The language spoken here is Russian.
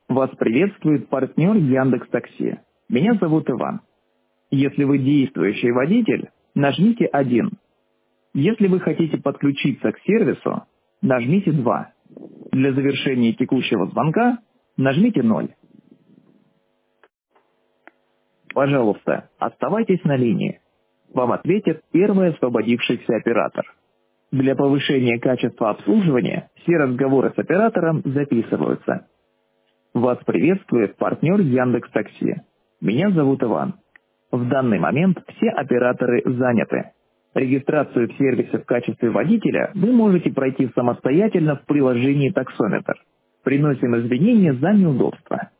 Вас приветствует партнер Яндекс.Такси. Меня зовут Иван. Если вы действующий водитель, нажмите 1. Если вы хотите подключиться к сервису, нажмите 2. Для завершения текущего звонка нажмите 0. Пожалуйста, оставайтесь на линии. Вам ответит первый освободившийся оператор. Для повышения качества обслуживания все разговоры с оператором записываются. Вас приветствует партнер Яндекс.Такси. Меня зовут Иван. В данный момент все операторы заняты. Регистрацию в сервисе в качестве водителя вы можете пройти самостоятельно в приложении «Таксометр». Приносим извинения за неудобства.